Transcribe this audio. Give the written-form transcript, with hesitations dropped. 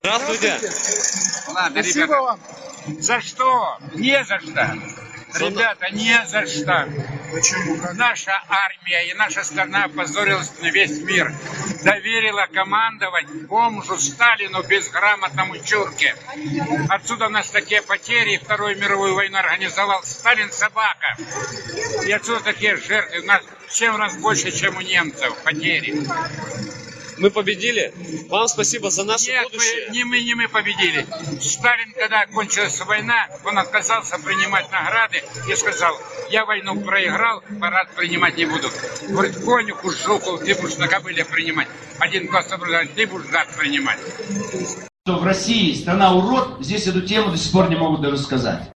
Здравствуйте. Ладно, Спасибо ребята. вам. За что? Не за что. Ребята, не за что. Почему? Как? Наша армия и наша страна опозорилась на весь мир. Доверила командовать бомжу Сталину, безграмотному чурке. Отсюда у нас такие потери. Вторую мировую войну организовал Сталин, собака. И отсюда такие жертвы. У нас в 7 раз больше, чем у немцев потери. Мы победили. Вам спасибо за наше Нет, будущее. не мы победили. Сталин, когда кончилась война, он отказался принимать награды и сказал: я войну проиграл, парад принимать не буду. Говорит, конюху, жуку, ты будешь на кобыле принимать. Один класс говорит, ты будешь гад принимать. Что в России страна урод, здесь эту тему до сих пор не могут даже сказать.